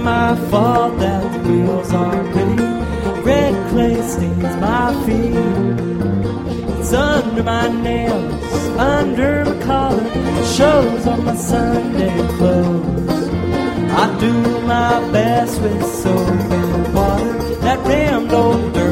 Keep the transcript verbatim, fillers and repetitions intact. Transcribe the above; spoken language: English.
my fault that the wheels aren't pretty. Red clay stains my feet. It's under my nails, under my collar, it shows on my Sunday clothes. I do my best with soap and water. That rammed old dirt